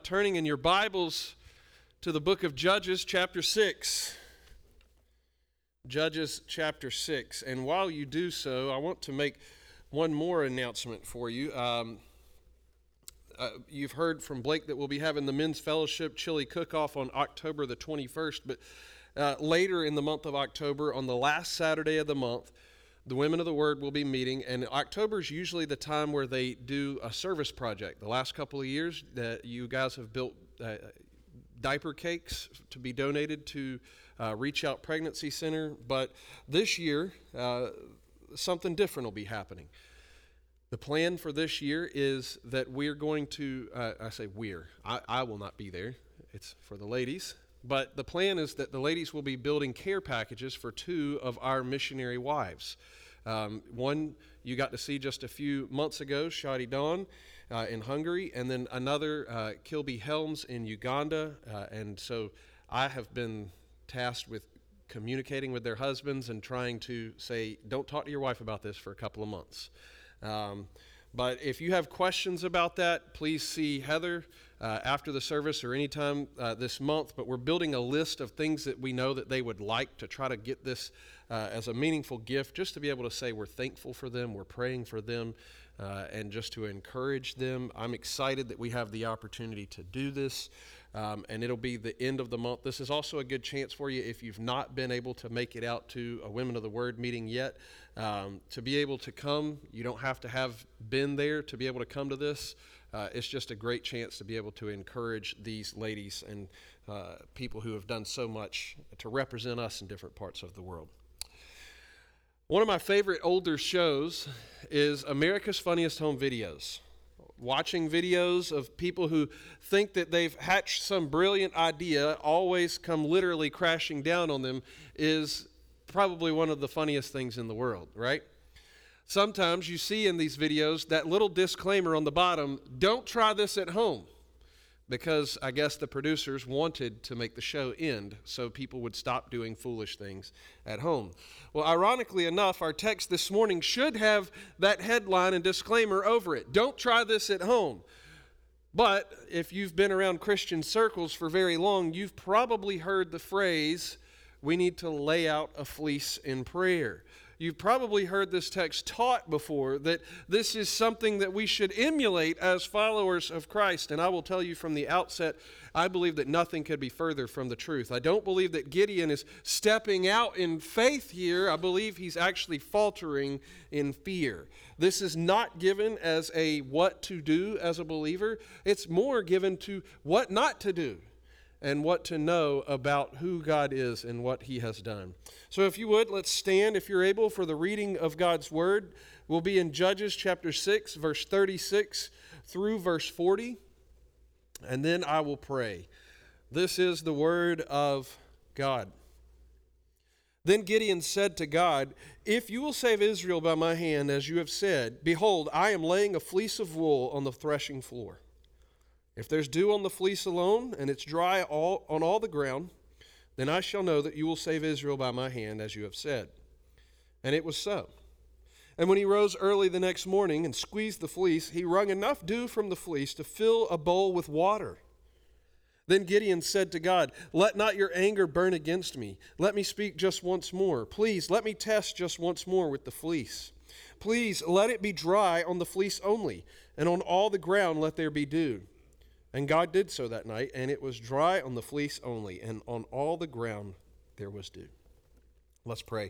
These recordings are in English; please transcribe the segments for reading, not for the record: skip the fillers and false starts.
turning in your Bibles to the book of Judges, chapter 6. Judges, chapter 6. And while you do so, I want to make one more announcement for you. You've heard from Blake that we'll be having the Men's Fellowship Chili Cook-Off on October the 21st, but later in the month of October, on the last Saturday of the month, the Women of the Word will be meeting, and October is usually the time where they do a service project. The last couple of years, you guys have built diaper cakes to be donated to Reach Out Pregnancy Center, but this year, something different will be happening. The plan for this year is that we're going to, I will not be there, it's for the ladies, but the plan is that the ladies will be building care packages for two of our missionary wives. One you got to see just a few months ago, Shadi Dawn in Hungary, and then another, Kilby Helms in Uganda. And so I have been tasked with communicating with their husbands and trying to say, don't talk to your wife about this for a couple of months. But if you have questions about that, please see Heather after the service or anytime this month. But we're building a list of things that we know that they would like to try to get this as a meaningful gift, just to be able to say we're thankful for them, we're praying for them, and just to encourage them. I'm excited that we have the opportunity to do this, and it'll be the end of the month. This is also a good chance for you, if you've not been able to make it out to a Women of the Word meeting yet, to be able to come. You don't have to have been there to be able to come to this. It's just a great chance to be able to encourage these ladies and people who have done so much to represent us in different parts of the world. One of my favorite older shows is America's Funniest Home Videos. Watching videos of people who think that they've hatched some brilliant idea, always come literally crashing down on them, is probably one of the funniest things in the world, right? Sometimes you see in these videos that little disclaimer on the bottom, don't try this at home, because I guess the producers wanted to make the show end so people would stop doing foolish things at home. Well, ironically enough, our text this morning should have that headline and disclaimer over it. Don't try this at home. But if you've been around Christian circles for very long, you've probably heard the phrase, we need to lay out a fleece in prayer. You've probably heard this text taught before, that this is something that we should emulate as followers of Christ. And I will tell you from the outset, I believe that nothing could be further from the truth. I don't believe that Gideon is stepping out in faith here. I believe he's actually faltering in fear. This is not given as a what to do as a believer. It's more given to what not to do, and what to know about who God is and what he has done. So if you would, let's stand, if you're able, for the reading of God's word. We'll be in Judges chapter 6, verse 36 through verse 40, and then I will pray. This is the word of God. Then Gideon said to God, if you will save Israel by my hand, as you have said, behold, I am laying a fleece of wool on the threshing floor. If there's dew on the fleece alone, and it's dry on all the ground, then I shall know that you will save Israel by my hand, as you have said. And it was so. And when he rose early the next morning and squeezed the fleece, he wrung enough dew from the fleece to fill a bowl with water. Then Gideon said to God, let not your anger burn against me. Let me speak just once more. Please, let me test just once more with the fleece. Please, let it be dry on the fleece only, and on all the ground let there be dew. And God did so that night, and it was dry on the fleece only, and on all the ground there was dew. Let's pray.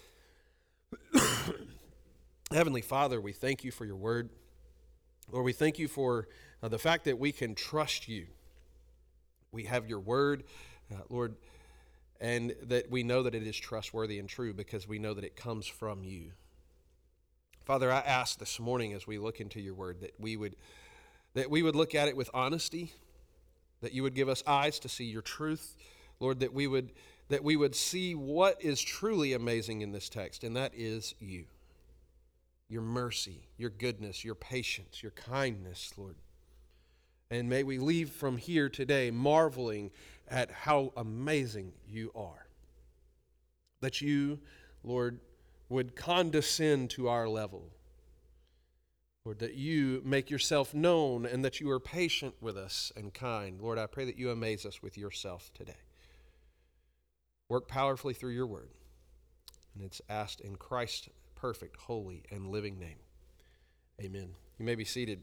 Heavenly Father, we thank you for your word. Lord, we thank you for the fact that we can trust you. We have your word, Lord, and that we know that it is trustworthy and true because we know that it comes from you. Father, I ask this morning as we look into your word that we would look at it with honesty, that you would give us eyes to see your truth, Lord, that we would see what is truly amazing in this text, and that is you. Your mercy, your goodness, your patience, your kindness, Lord. And may we leave from here today marveling at how amazing you are. That you, Lord, would condescend to our level. Lord, that you make yourself known and that you are patient with us and kind. Lord, I pray that you amaze us with yourself today. Work powerfully through your word. And it's asked in Christ's perfect, holy, and living name. Amen. You may be seated.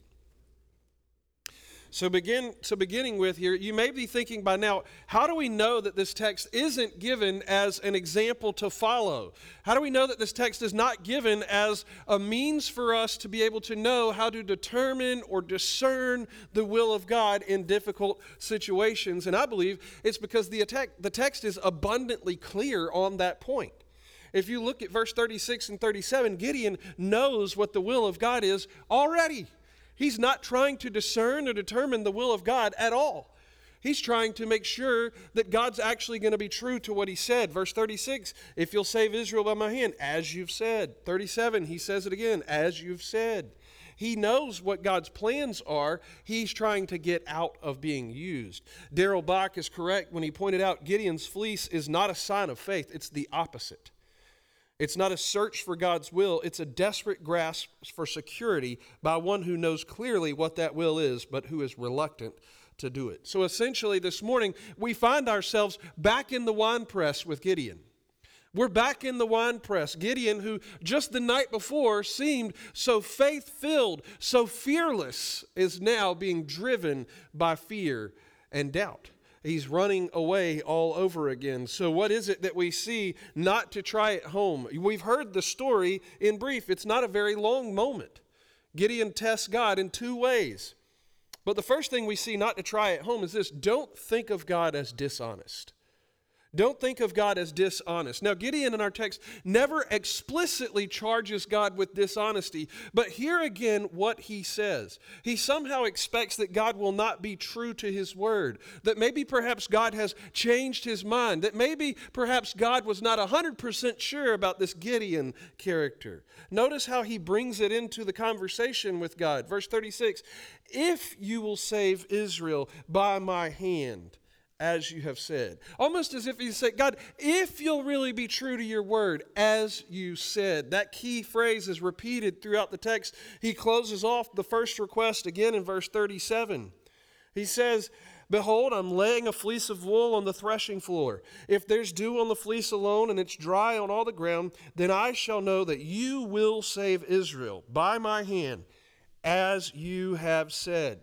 So beginning with here, you may be thinking by now, how do we know that this text isn't given as an example to follow? How do we know that this text is not given as a means for us to be able to know how to determine or discern the will of God in difficult situations? And I believe it's because the text is abundantly clear on that point. If you look at verse 36 and 37, Gideon knows what the will of God is already. He's not trying to discern or determine the will of God at all. He's trying to make sure that God's actually going to be true to what he said. Verse 36, if you'll save Israel by my hand, as you've said. 37, he says it again, as you've said. He knows what God's plans are. He's trying to get out of being used. Darrell Bach is correct when he pointed out Gideon's fleece is not a sign of faith. It's the opposite. It's not a search for God's will. It's a desperate grasp for security by one who knows clearly what that will is, but who is reluctant to do it. So essentially this morning, we find ourselves back in the winepress with Gideon. We're back in the winepress. Gideon, who just the night before seemed so faith-filled, so fearless, is now being driven by fear and doubt. He's running away all over again. So what is it that we see not to try at home? We've heard the story in brief. It's not a very long moment. Gideon tests God in two ways. But the first thing we see not to try at home is this: don't think of God as dishonest. Don't think of God as dishonest. Now, Gideon in our text never explicitly charges God with dishonesty, but here again what he says. He somehow expects that God will not be true to his word, that maybe perhaps God has changed his mind, that maybe perhaps God was not 100% sure about this Gideon character. Notice how he brings it into the conversation with God. Verse 36, if you will save Israel by my hand, as you have said. Almost as if he said, God, if you'll really be true to your word, as you said. That key phrase is repeated throughout the text. He closes off the first request again in verse 37. He says, behold, I'm laying a fleece of wool on the threshing floor. If there's dew on the fleece alone and it's dry on all the ground, then I shall know that you will save Israel by my hand, as you have said.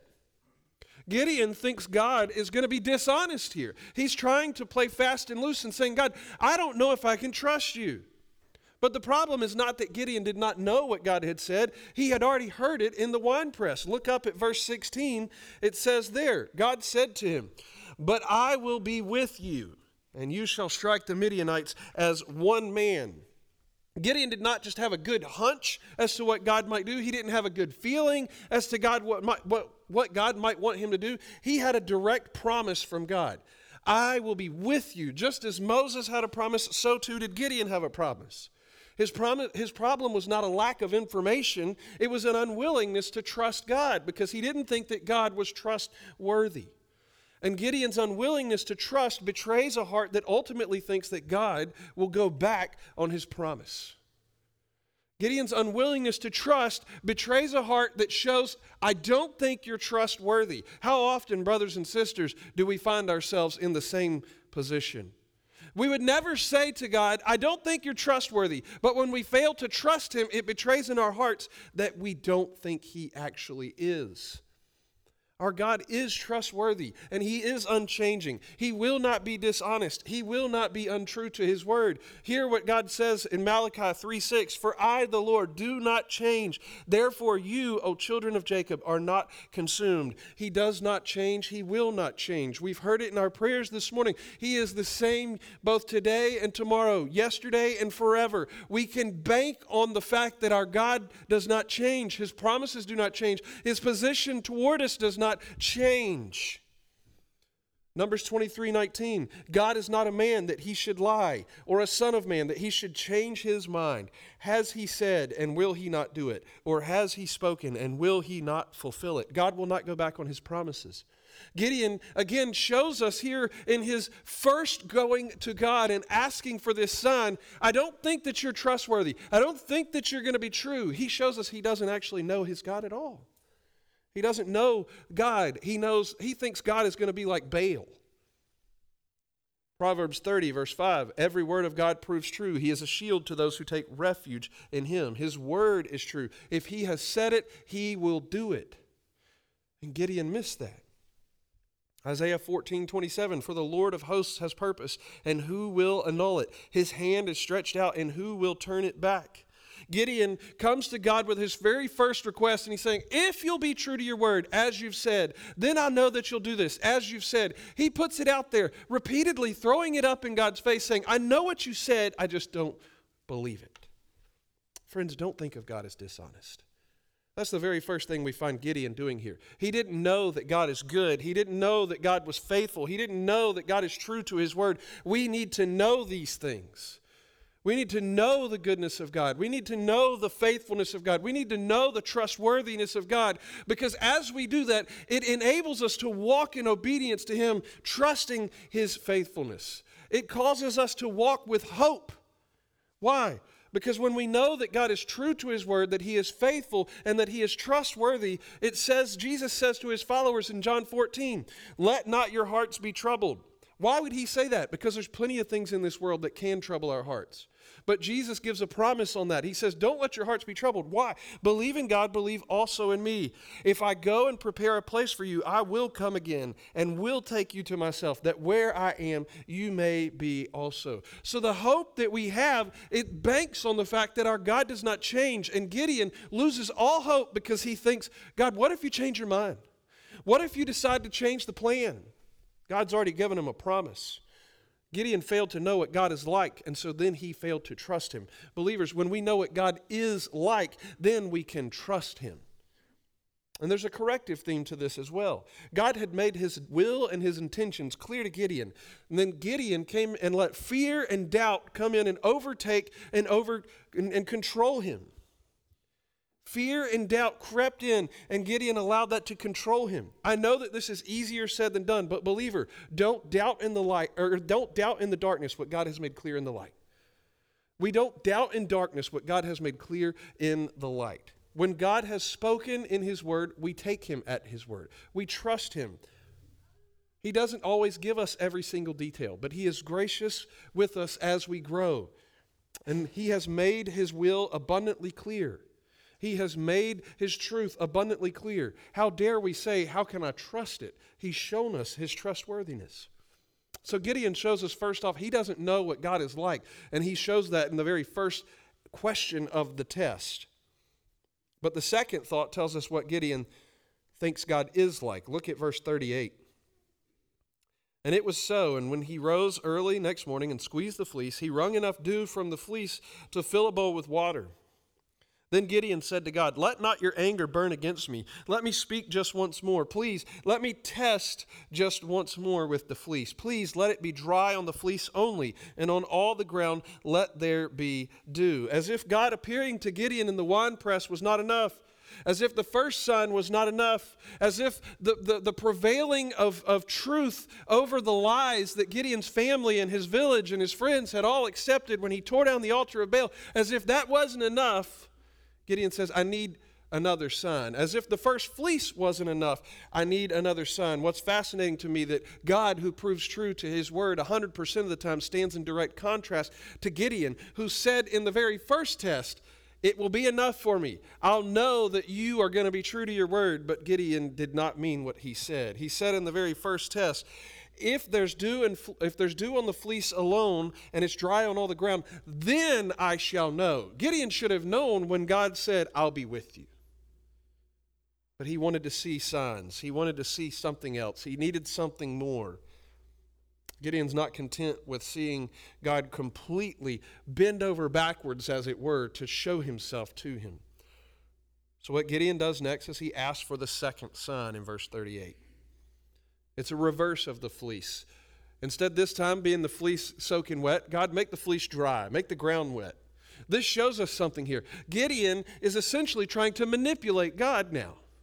Gideon thinks God is going to be dishonest here. He's trying to play fast and loose and saying, God, I don't know if I can trust you. But the problem is not that Gideon did not know what God had said. He had already heard it in the winepress. Look up at verse 16. It says there, God said to him, but I will be with you, and you shall strike the Midianites as one man. Gideon did not just have a good hunch as to what God might do. He didn't have a good feeling as to God what God might want him to do. He had a direct promise from God. I will be with you. Just as Moses had a promise, so too did Gideon have a promise. His problem was not a lack of information. It was an unwillingness to trust God because he didn't think that God was trustworthy. And Gideon's unwillingness to trust betrays a heart that ultimately thinks that God will go back on his promise. Gideon's unwillingness to trust betrays a heart that shows, I don't think you're trustworthy. How often, brothers and sisters, do we find ourselves in the same position? We would never say to God, I don't think you're trustworthy. But when we fail to trust him, it betrays in our hearts that we don't think he actually is. Our God is trustworthy, and he is unchanging. He will not be dishonest. He will not be untrue to his word. Hear what God says in Malachi 3:6, for I, the Lord, do not change. Therefore you, O children of Jacob, are not consumed. He does not change. He will not change. We've heard it in our prayers this morning. He is the same both today and tomorrow, yesterday and forever. We can bank on the fact that our God does not change. His promises do not change. His position toward us does not change. Numbers 23:19. God is not a man that he should lie, or a son of man that he should change his mind. Has he said, and will he not do it? Or has he spoken, and will he not fulfill it? God will not go back on his promises. Gideon, again, shows us here in his first going to God and asking for this sign, I don't think that you're trustworthy. I don't think that you're going to be true. He shows us he doesn't actually know his God at all. He doesn't know God. He thinks God is going to be like Baal. Proverbs 30, verse 5, every word of God proves true. He is a shield to those who take refuge in him. His word is true. If he has said it, he will do it. And Gideon missed that. Isaiah 14:27, for the Lord of hosts has purpose, and who will annul it? His hand is stretched out, and who will turn it back? Gideon comes to God with his very first request, and he's saying, if you'll be true to your word, as you've said, then I know that you'll do this, as you've said. He puts it out there, repeatedly throwing it up in God's face, saying, I know what you said, I just don't believe it. Friends, don't think of God as dishonest. That's the very first thing we find Gideon doing here. He didn't know that God is good. He didn't know that God was faithful. He didn't know that God is true to his word. We need to know these things. We need to know the goodness of God. We need to know the faithfulness of God. We need to know the trustworthiness of God, because as we do that, it enables us to walk in obedience to him, trusting his faithfulness. It causes us to walk with hope. Why? Because when we know that God is true to his word, that he is faithful, and that he is trustworthy, Jesus says to his followers in John 14, let not your hearts be troubled. Why would he say that? Because there's plenty of things in this world that can trouble our hearts. But Jesus gives a promise on that. He says, don't let your hearts be troubled. Why? Believe in God, believe also in me. If I go and prepare a place for you, I will come again and will take you to myself, that where I am, you may be also. So the hope that we have, it banks on the fact that our God does not change. And Gideon loses all hope because he thinks, God, what if you change your mind? What if you decide to change the plan? God's already given him a promise. Gideon failed to know what God is like, and so then he failed to trust him. Believers, when we know what God is like, then we can trust him. And there's a corrective theme to this as well. God had made his will and his intentions clear to Gideon. And then Gideon came and let fear and doubt come in and overtake and control him. Fear and doubt crept in, and Gideon allowed that to control him. I know that this is easier said than done, but believer, don't doubt in the light, or don't doubt in the darkness what God has made clear in the light. We don't doubt in darkness what God has made clear in the light. When God has spoken in his word, we take him at his word. We trust him. He doesn't always give us every single detail, but he is gracious with us as we grow. And he has made his will abundantly clear. He has made his truth abundantly clear. How dare we say, how can I trust it? He's shown us his trustworthiness. So Gideon shows us, first off, he doesn't know what God is like. And he shows that in the very first question of the test. But the second thought tells us what Gideon thinks God is like. Look at verse 38. And it was so, and when he rose early next morning and squeezed the fleece, he wrung enough dew from the fleece to fill a bowl with water. Then Gideon said to God, let not your anger burn against me. Let me speak just once more. Please, let me test just once more with the fleece. Please, let it be dry on the fleece only, and on all the ground let there be dew. As if God appearing to Gideon in the winepress was not enough. As if the first sign was not enough. As if the prevailing of truth over the lies that Gideon's family and his village and his friends had all accepted when he tore down the altar of Baal, as if that wasn't enough, Gideon says, I need another sign. As if the first fleece wasn't enough, I need another sign. What's fascinating to me that God, who proves true to his word 100% of the time, stands in direct contrast to Gideon, who said in the very first test, it will be enough for me. I'll know that you are going to be true to your word. But Gideon did not mean what he said. He said in the very first test, if there's dew on the fleece alone and it's dry on all the ground, then I shall know. Gideon should have known when God said, I'll be with you. But he wanted to see signs. He wanted to see something else. He needed something more. Gideon's not content with seeing God completely bend over backwards, as it were, to show himself to him. So what Gideon does next is he asks for the second sign in verse 38. It's a reverse of the fleece. Instead, this time being the fleece soaking wet, God, make the fleece dry, make the ground wet. This shows us something here. Gideon is essentially trying to manipulate God now.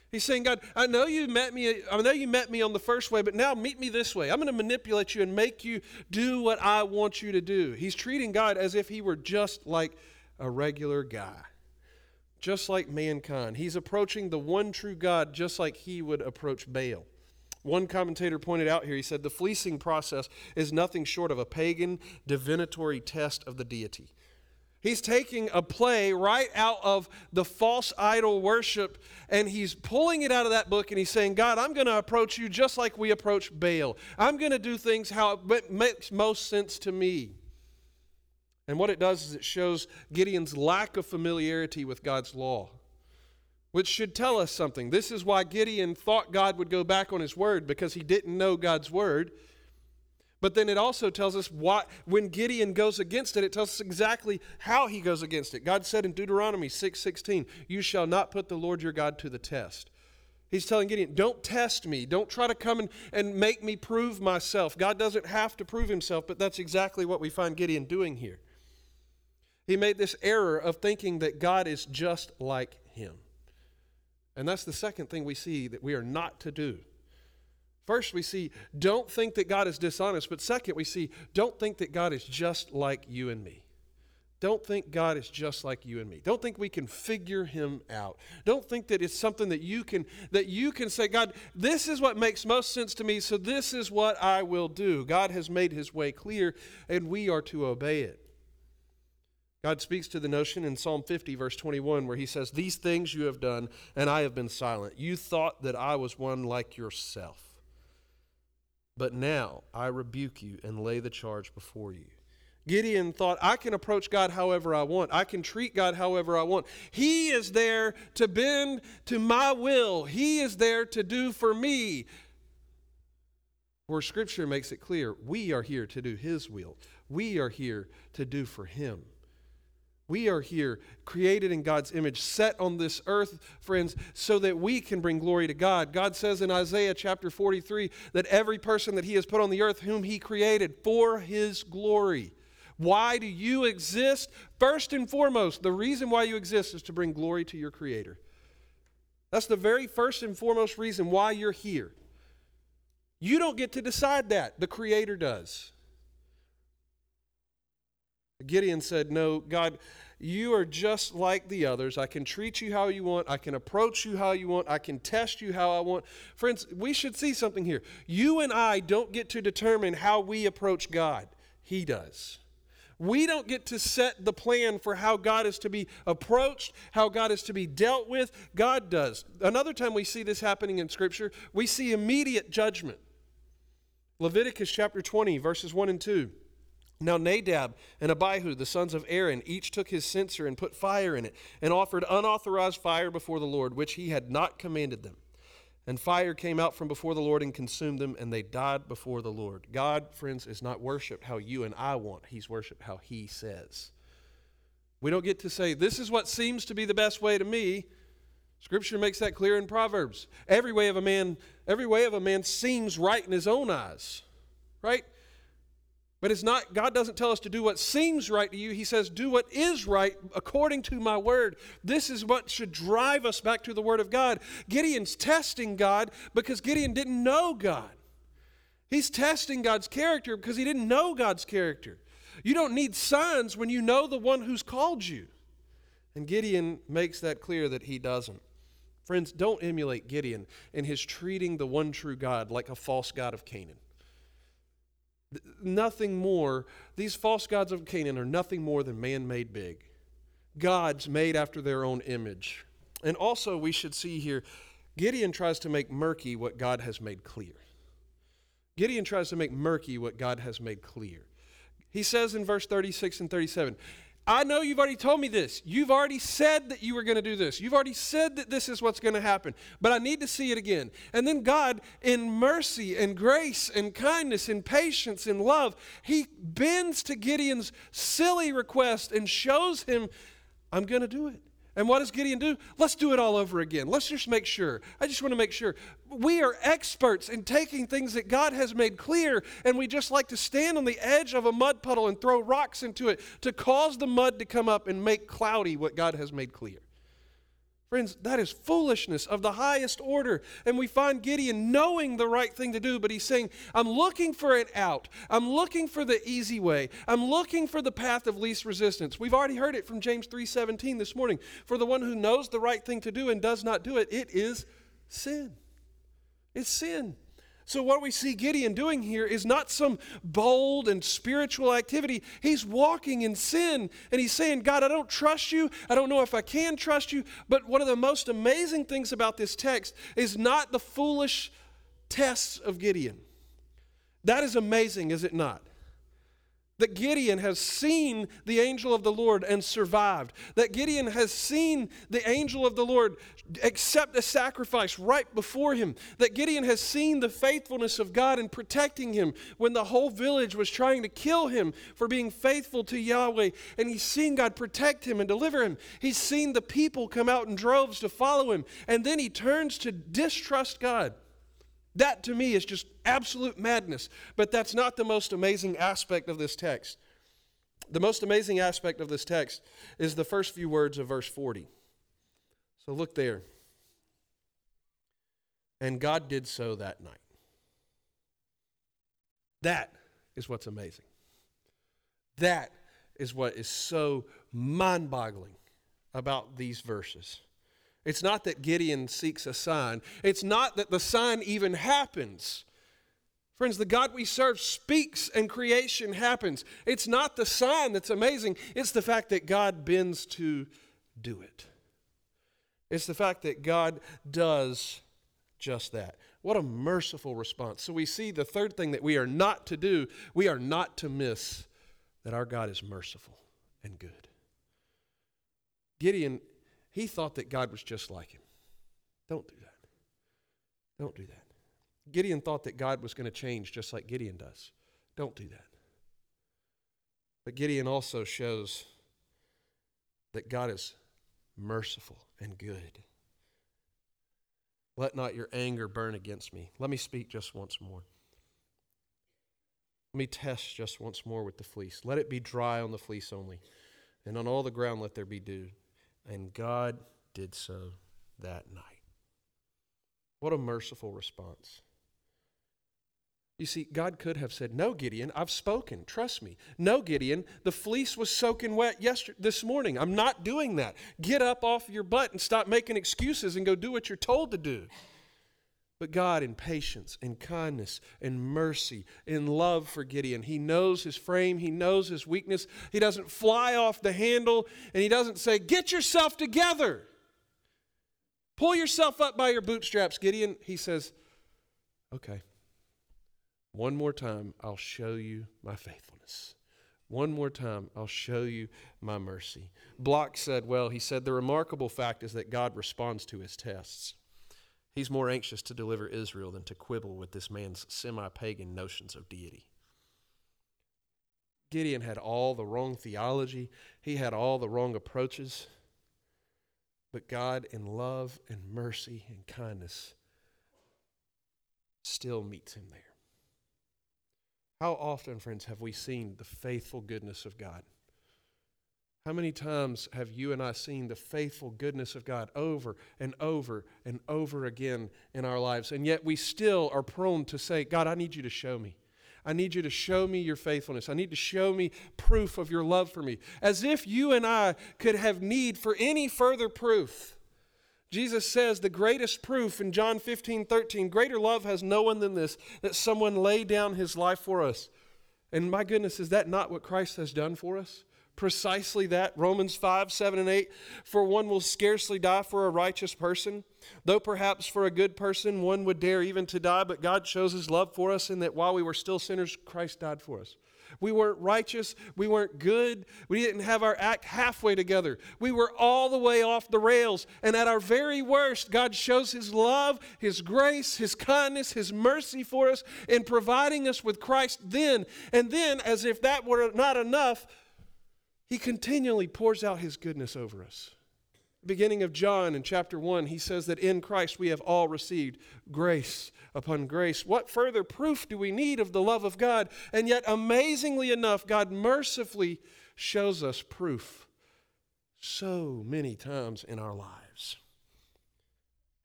He's saying, God, I know you met me on the first way, but now meet me this way. I'm going to manipulate you and make you do what I want you to do. He's treating God as if he were just like a regular guy, just like mankind. He's approaching the one true God just like he would approach Baal. One commentator pointed out here, he said, the fleecing process is nothing short of a pagan divinatory test of the deity. He's taking a play right out of the false idol worship, and he's pulling it out of that book, and he's saying, God, I'm going to approach you just like we approach Baal. I'm going to do things how it makes most sense to me. And what it does is it shows Gideon's lack of familiarity with God's law, which should tell us something. This is why Gideon thought God would go back on his word, because he didn't know God's word. But then it also tells us when Gideon goes against it, it tells us exactly how he goes against it. God said in Deuteronomy 6:16, you shall not put the Lord your God to the test. He's telling Gideon, don't test me. Don't try to come and make me prove myself. God doesn't have to prove himself, but that's exactly what we find Gideon doing here. He made this error of thinking that God is just like him. And that's the second thing we see that we are not to do. First, we see, don't think that God is dishonest. But second, we see, don't think that God is just like you and me. Don't think God is just like you and me. Don't think we can figure him out. Don't think that it's something that you can say, God, this is what makes most sense to me, so this is what I will do. God has made his way clear, and we are to obey it. God speaks to the notion in Psalm 50, verse 21, where he says, these things you have done, and I have been silent. You thought that I was one like yourself. But now I rebuke you and lay the charge before you. Gideon thought, I can approach God however I want. I can treat God however I want. He is there to bend to my will. He is there to do for me. Where Scripture makes it clear, we are here to do his will. We are here to do for him. We are here, created in God's image, set on this earth, friends, so that we can bring glory to God. God says in Isaiah chapter 43 that every person that he has put on the earth, whom he created for his glory. Why do you exist? First and foremost, the reason why you exist is to bring glory to your Creator. That's the very first and foremost reason why you're here. You don't get to decide that. The Creator does. Gideon said, no, God, you are just like the others. I can treat you how you want. I can approach you how you want. I can test you how I want. Friends, we should see something here. You and I don't get to determine how we approach God. He does. We don't get to set the plan for how God is to be approached, how God is to be dealt with. God does. Another time we see this happening in Scripture, we see immediate judgment. Leviticus chapter 20, verses 1 and 2. Now Nadab and Abihu, the sons of Aaron, each took his censer and put fire in it, and offered unauthorized fire before the Lord, which he had not commanded them. And fire came out from before the Lord and consumed them, and they died before the Lord. God, friends, is not worshiped how you and I want. He's worshiped how he says. We don't get to say, this is what seems to be the best way to me. Scripture makes that clear in Proverbs. Every way of a man seems right in his own eyes, right? But it's not, God doesn't tell us to do what seems right to you. He says, do what is right according to my word. This is what should drive us back to the word of God. Gideon's testing God because Gideon didn't know God. He's testing God's character because he didn't know God's character. You don't need signs when you know the one who's called you. And Gideon makes that clear that he doesn't. Friends, don't emulate Gideon in his treating the one true God like a false god of Canaan. Nothing more, these false gods of Canaan are nothing more than man-made big. Gods made after their own image. And also we should see here, Gideon tries to make murky what God has made clear. Gideon tries to make murky what God has made clear. He says in verse 36 and 37, I know you've already told me this. You've already said that you were going to do this. You've already said that this is what's going to happen. But I need to see it again. And then God, in mercy and grace and kindness and patience and love, he bends to Gideon's silly request and shows him, I'm going to do it. And what does Gideon do? Let's do it all over again. Let's just make sure. I just want to make sure. We are experts in taking things that God has made clear, and we just like to stand on the edge of a mud puddle and throw rocks into it to cause the mud to come up and make cloudy what God has made clear. Friends, that is foolishness of the highest order. And we find Gideon knowing the right thing to do, but he's saying, I'm looking for an out. I'm looking for the easy way. I'm looking for the path of least resistance. We've already heard it from James 3:17 this morning. For the one who knows the right thing to do and does not do it, it is sin. It's sin. So what we see Gideon doing here is not some bold and spiritual activity. He's walking in sin, and he's saying, God, I don't trust you. I don't know if I can trust you. But one of the most amazing things about this text is not the foolish tests of Gideon. That is amazing, is it not? That Gideon has seen the angel of the Lord and survived. That Gideon has seen the angel of the Lord accept a sacrifice right before him. That Gideon has seen the faithfulness of God in protecting him when the whole village was trying to kill him for being faithful to Yahweh. And he's seen God protect him and deliver him. He's seen the people come out in droves to follow him. And then he turns to distrust God. That to me is just absolute madness. But that's not the most amazing aspect of this text. The most amazing aspect of this text is the first few words of verse 40. So look there. And God did so that night. That is what's amazing. That is what is so mind-boggling about these verses. It's not that Gideon seeks a sign. It's not that the sign even happens. Friends, the God we serve speaks and creation happens. It's not the sign that's amazing. It's the fact that God bends to do it. It's the fact that God does just that. What a merciful response. So we see the third thing that we are not to do. We are not to miss that our God is merciful and good. Gideon, he thought that God was just like him. Don't do that. Don't do that. Gideon thought that God was going to change just like Gideon does. Don't do that. But Gideon also shows that God is merciful and good. Let not your anger burn against me. Let me speak just once more. Let me test just once more with the fleece. Let it be dry on the fleece only, and on all the ground let there be dew. And God did so that night. What a merciful response. You see, God could have said, no, Gideon, I've spoken. Trust me. No, Gideon, the fleece was soaking wet this morning. I'm not doing that. Get up off your butt and stop making excuses and go do what you're told to do. But God, in patience, in kindness, in mercy, in love for Gideon, he knows his frame, he knows his weakness. He doesn't fly off the handle, and he doesn't say, get yourself together. Pull yourself up by your bootstraps, Gideon. He says, okay, one more time, I'll show you my faithfulness. One more time, I'll show you my mercy. Block said, well, he said, the remarkable fact is that God responds to his tests. He's more anxious to deliver Israel than to quibble with this man's semi-pagan notions of deity. Gideon had all the wrong theology. He had all the wrong approaches. But God, in love and mercy and kindness, still meets him there. How often, friends, have we seen the faithful goodness of God? How many times have you and I seen the faithful goodness of God over and over and over again in our lives? And yet we still are prone to say, God, I need you to show me. I need you to show me your faithfulness. I need to show me proof of your love for me. As if you and I could have need for any further proof. Jesus says the greatest proof in John 15:13, greater love has no one than this, that someone lay down his life for us. And my goodness, is that not what Christ has done for us? Precisely that. Romans 5:7-8, for one will scarcely die for a righteous person, though perhaps for a good person one would dare even to die, but God shows his love for us in that while we were still sinners, Christ died for us. We weren't righteous. We weren't good. We didn't have our act halfway together. We were all the way off the rails. And at our very worst, God shows his love, his grace, his kindness, his mercy for us in providing us with Christ then. And then, as if that were not enough, he continually pours out his goodness over us. Beginning of John in chapter 1, he says that in Christ we have all received grace upon grace. What further proof do we need of the love of God? And yet, amazingly enough, God mercifully shows us proof so many times in our lives.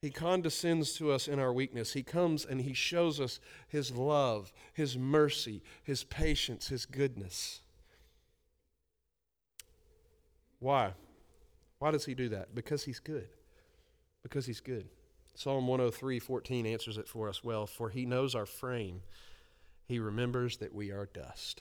He condescends to us in our weakness. He comes and he shows us his love, his mercy, his patience, his goodness. Why? Why does he do that? Because he's good. Because he's good. Psalm 103:14 answers it for us well. For he knows our frame. He remembers that we are dust.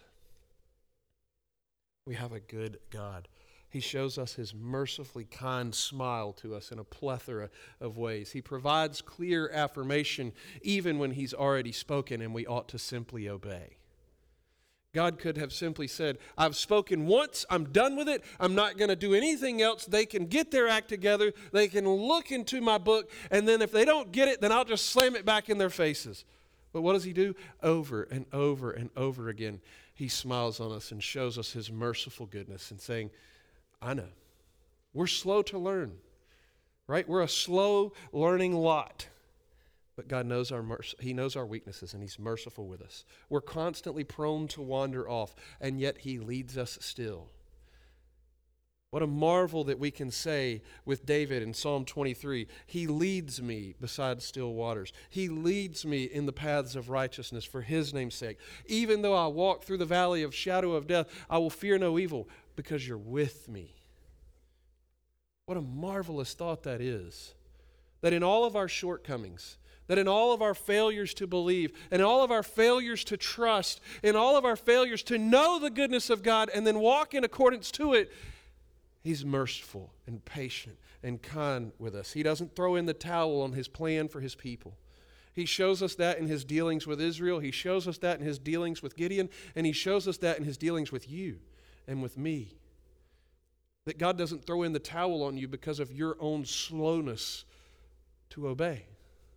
We have a good God. He shows us his mercifully kind smile to us in a plethora of ways. He provides clear affirmation even when he's already spoken and we ought to simply obey. God could have simply said, I've spoken once, I'm done with it, I'm not going to do anything else. They can get their act together, they can look into my book, and then if they don't get it, then I'll just slam it back in their faces. But what does he do? Over and over and over again, he smiles on us and shows us his merciful goodness and saying, I know. We're slow to learn, right? We're a slow learning lot. But God knows he knows our weaknesses, and he's merciful with us. We're constantly prone to wander off, and yet he leads us still. What a marvel that we can say with David in Psalm 23, he leads me beside still waters. He leads me in the paths of righteousness for his name's sake. Even though I walk through the valley of shadow of death, I will fear no evil because you're with me. What a marvelous thought that is. That in all of our shortcomings, that in all of our failures to believe, in all of our failures to trust, in all of our failures to know the goodness of God and then walk in accordance to it, he's merciful and patient and kind with us. He doesn't throw in the towel on his plan for his people. He shows us that in his dealings with Israel. He shows us that in his dealings with Gideon. And he shows us that in his dealings with you and with me. That God doesn't throw in the towel on you because of your own slowness to obey.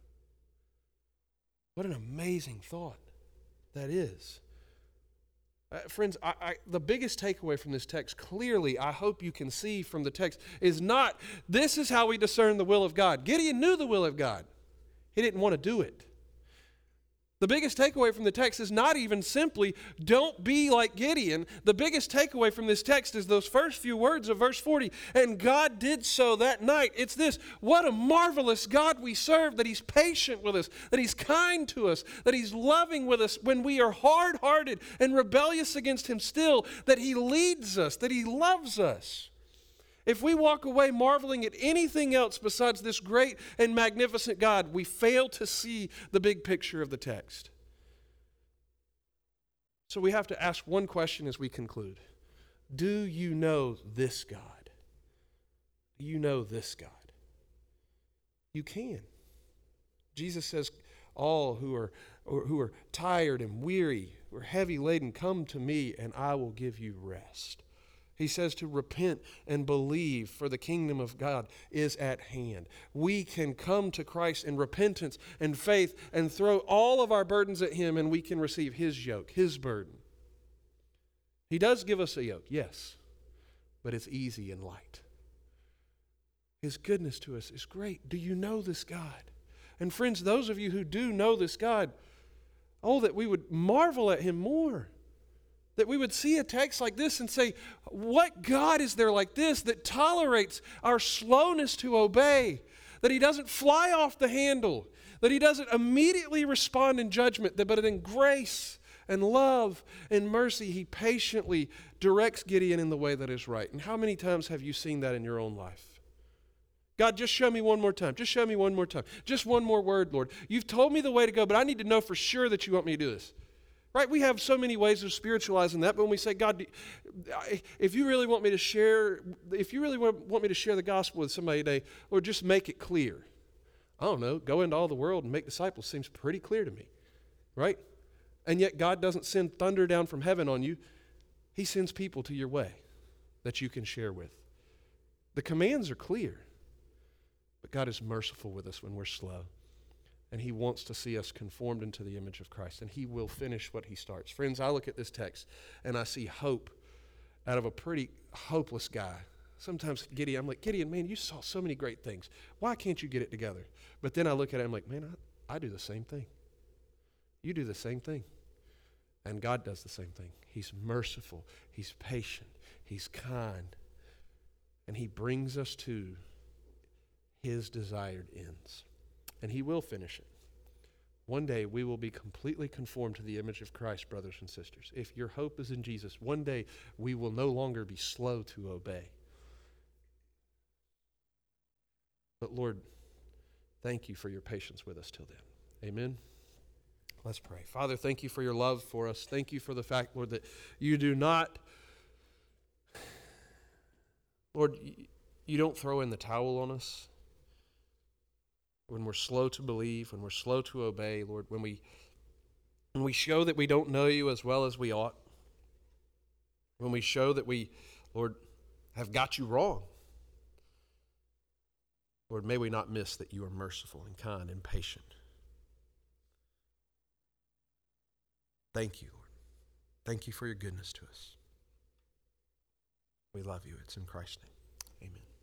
What an amazing thought that is. Friends, the biggest takeaway from this text, clearly, I hope you can see from the text, is not, this is how we discern the will of God. Gideon knew the will of God. He didn't want to do it. The biggest takeaway from the text is not even simply, don't be like Gideon. The biggest takeaway from this text is those first few words of verse 40. And God did so that night. It's this, what a marvelous God we serve, that he's patient with us, that he's kind to us, that he's loving with us when we are hard-hearted and rebellious against him still, that he leads us, that he loves us. If we walk away marveling at anything else besides this great and magnificent God, we fail to see the big picture of the text. So we have to ask one question as we conclude. Do you know this God? Do you know this God? You can. Jesus says, all who are tired and weary, who are heavy laden, come to me and I will give you rest. He says to repent and believe, for the kingdom of God is at hand. We can come to Christ in repentance and faith and throw all of our burdens at him, and we can receive his yoke, his burden. He does give us a yoke, yes, but it's easy and light. His goodness to us is great. Do you know this God? And friends, those of you who do know this God, oh, that we would marvel at him more. That we would see a text like this and say, what God is there like this that tolerates our slowness to obey? That he doesn't fly off the handle, that he doesn't immediately respond in judgment, but in grace and love and mercy, he patiently directs Gideon in the way that is right. And how many times have you seen that in your own life? God, just show me one more time. Just show me one more time. Just one more word, Lord. You've told me the way to go, but I need to know for sure that you want me to do this. Right? We have so many ways of spiritualizing that, but when we say, God, if you really want me to share, the gospel with somebody today, Lord, just make it clear. I don't know, go into all the world and make disciples seems pretty clear to me, right? And yet God doesn't send thunder down from heaven on you. He sends people to your way that you can share with. The commands are clear, but God is merciful with us when we're slow. And he wants to see us conformed into the image of Christ. And he will finish what he starts. Friends, I look at this text and I see hope out of a pretty hopeless guy. Sometimes I'm like, Gideon, man, you saw so many great things. Why can't you get it together? But then I look at it and I'm like, man, I do the same thing. You do the same thing. And God does the same thing. He's merciful. He's patient. He's kind. And he brings us to his desired ends. and he will finish it. One day we will be completely conformed to the image of Christ, brothers and sisters. If your hope is in Jesus, one day we will no longer be slow to obey. But Lord, thank you for your patience with us till then. Amen. Let's pray. Father, thank you for your love for us. Thank you for the fact, Lord, that you do not, Lord, you don't throw in the towel on us when we're slow to believe, when we're slow to obey, Lord, when we show that we don't know you as well as we ought, when we show that we, Lord, have got you wrong. Lord, may we not miss that you are merciful and kind and patient. Thank you, Lord. Thank you for your goodness to us. We love you. It's in Christ's name. Amen.